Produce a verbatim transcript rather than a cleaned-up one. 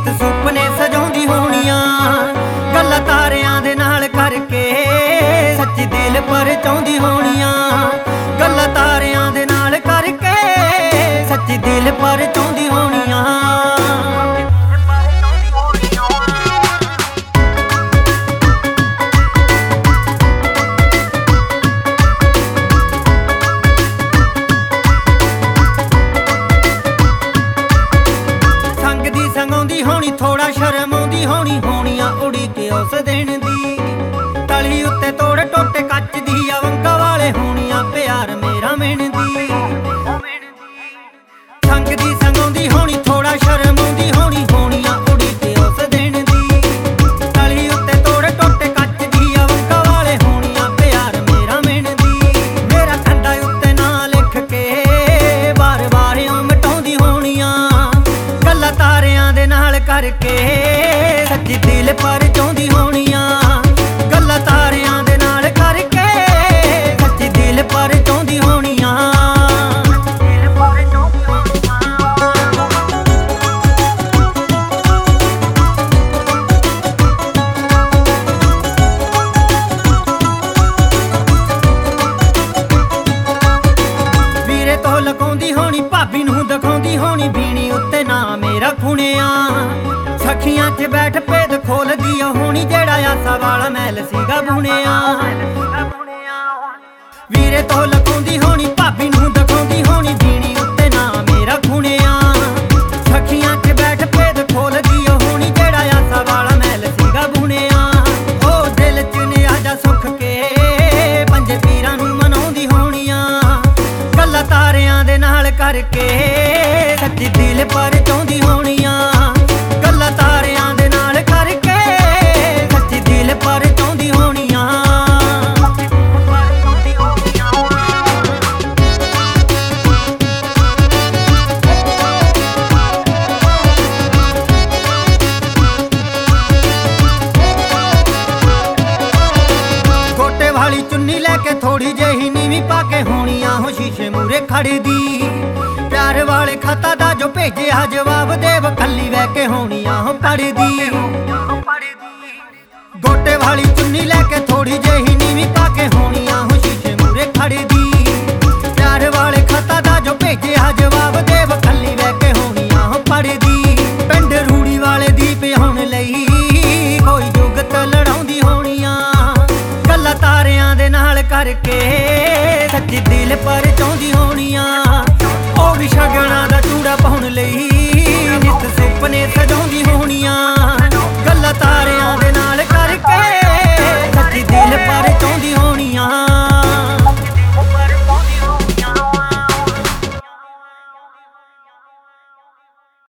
ਸੁਪਨੇ ਸਜਾਉਂਦੀ ਹੋਣੀਆਂ ਗੱਲਾਂ ਤਾਰਿਆਂ ਦੇ ਨਾਲ ਕਰਕੇ ਸੱਚੀ ਦਿਲ ਪਰਚਾਉਂਦੀ ਹੋਣੀਆਂ ਗੱਲਾਂ ਤਾਰਿਆਂ ਦੇ ਨਾਲ ਕਰਕੇ ਸੱਚੀ ਦਿਲ ਪਰਚਾਉਂਦੀ ਹੋਣੀਆਂ। ਸੰਗਾਉਂਦੀ ਹੋਣੀ ਥੋੜਾ ਸ਼ਰਮ ਆਉਂਦੀ ਹੋਣੀ ਹੋਣੀਆਂ ਉੜੀ ਕੇ ਉਸ ਦਿਨ ਦੀ ਤਲੀ ਉੱਤੇ ਤੋੜ ਟੋਟੇ ਕੱਚ ਦੀ ਵੰਗਾ ਵਾਲੇ ਹੋਣੀਆਂ ਪਿਆਰ ਮੇਰਾ ਮਿਣਦੀ ਸੰਗਦੀ ਸੰਗਾਉਂਦੀ ਹੋਣੀ ਥੋੜਾ ਸ਼ਰਮ ਆਉਂਦੀ ਹੋਣੀ ਹੋਣੀਆਂ ਉੜੀ ਕੇ ਉਸ ਦਿਨ ਦੀ ਤਲੀ ਉੱਤੇ ਤੋੜ ਟੋਟੇ ਕੱਚ ਦੀ ਵੰਗਾ ਵਾਲੇ ਹੋਣੀਆਂ ਪਿਆਰ ਮੇਰਾ ਮਿਣਦੀ ਮੇਰਾ ਕੰਧਾਂ ਉੱਤੇ ਨਾਂ ਲਿਖ ਕੇ ਵਾਰ ਵਾਰ ਉਹ ਮਿਟਾਉਂਦੀ ਹੋਣੀਆਂ ਗੱਲਾਂ ਤਾਰਿਆਂ ਦੇ ਨਾਲ ਕਰਕੇ ਸੱਚੀ ਦਿਲ ਪਰਚਾਉਂਦੀ ਹੋਣੀਆਂ ਗੱਲਾਂ ਤਾਰਿਆਂ ਦੇ ਨਾਲ ਕਰਕੇ ਸੱਚੀ ਦਿਲ ਪਰਚਾਉਂਦੀ ਹੋਣੀਆਂ। ਵੀਰੇ ਤੋਂ ਲਗਾਉਂਦੀ ਹੋਣੀ ਭਾਬੀ ਨੂੰ ਦਿਖਾਉਂਦੀ ਹੋਣੀ ਬੀਣੀ ਉੱਤੇ ਨਾ ਮੇਰਾ ਖੁਣਿਆ ਸਖੀਆਂ 'ਚ ਬੈਠ ਭੇਦ ਖੋਲਦੀ ਹੋਣੀ ਜਿਹੜਾ ਆਸਾ ਵਾਲਾ ਮਹਿਲ ਸੀਗਾ ਬੁਣਿਆ ਵੀਰੇ ਤੋਂ ਲਗਾਉਂਦੀ ਹੋਣੀ ਭਾਬੀ ਨੂੰ ਦਿਖਾਉਂਦੀ ਹੋਣੀ ਬੀਣੀ ਉੱਤੇ ਨਾ ਮੇਰਾ ਖੁਣਿਆ ਸਖੀਆਂ 'ਚ ਬੈਠ ਭੇਦ ਖੋਲਦੀ ਹੋਣੀ ਜਿਹੜਾ ਆਸਾ ਵਾਲਾ ਮਹਿਲ ਸੀਗਾ ਬੁਣਿਆ ਉਹ ਦਿਲ 'ਚ ਨਿਆਜਾ ਸੁੱਖ ਕੇ ਪੰਜ ਪੀਰਾਂ ਨੂੰ ਮਨਾਉਂਦੀ ਹੋਣੀਆਂ ਗੱਲਾਂ ਤਾਰਿਆਂ ਦੇ ਨਾਲ ਕਰਕੇ ਸੱਚੀ ਦਿਲ ਪਰਚਾਉਂਦੀ ਹੋਣੀਆਂ ਗੱਲਾਂ ਤਾਰਿਆਂ ਦੇ ਨਾਲ ਕਰਕੇ ਸੱਚੀ ਦਿਲ ਪਰਚਾਉਂਦੀ ਹੋਣੀਆਂ। ਗੋਟੇ ਵਾਲੀ ਚੁੰਨੀ ਲੈ ਕੇ ਥੋੜੀ ਜਿਹੀ ਨੀਵੀਂ ਪਾ ਕੇ ਹੋਣੀਆਂ ਹੋ ਸ਼ੀਸ਼ੇ ਮੂਰੇ ਖੜਦੀ ਪਿਆਰ ਵਾਲੇ ਖਾਤਾ ਦਾ ਜੋ ਭੇਜਿਆ ਜਵਾਬ ਦੇਵ ਕੱਲੀ ਵਹਿ ਕੇ ਹੋਣੀਆਂ ਹੋ ਪੜਦੀ ਗੋਟੇ ਵਾਲੀ ਚੁੰਨੀ ਲੈ ਕੇ ਥੋੜੀ ਜਿਹੀ ਨੀਵੀਂ ਪਾ ਕੇ ਹੋਣੀਆਂ ਹੋ ਸ਼ੀਸ਼ੇ ਮੂਰੇ ਖੜਦੀ ਪਿਆਰ ਵਾਲੇ ਖਾਤਾ ਦਾ ਜੋ ਭੇਜਿਆ ਜਵਾਬ ਦੇਵ ਕੱਲੀ ਵਹਿ ਕੇ ਹੋਣੀਆਂ ਹੋ ਪੜਦੀ ਪਿੰਡ ਰੂੜੀ ਵਾਲੇ ਦੀ ਪਿਆਉਣ ਲਈ ਕੋਈ ਜੁਗਤ ਲੜਾਉਂਦੀ ਹੋਣੀਆਂ ਗੱਲਾਂ ਤਾਰਿਆਂ ਦੇ ਨਾਲ ਕਰਕੇ ਸੱਚੀ ਦਿਲ ਪਰਚਾਉਂਦੀ ਹੋਣੀਆਂ ਉਹ ਵੀ ਸ਼ਗਨਾਂ ਦਾ ਚੂੜਾ ਪਾਉਣ ਲਈ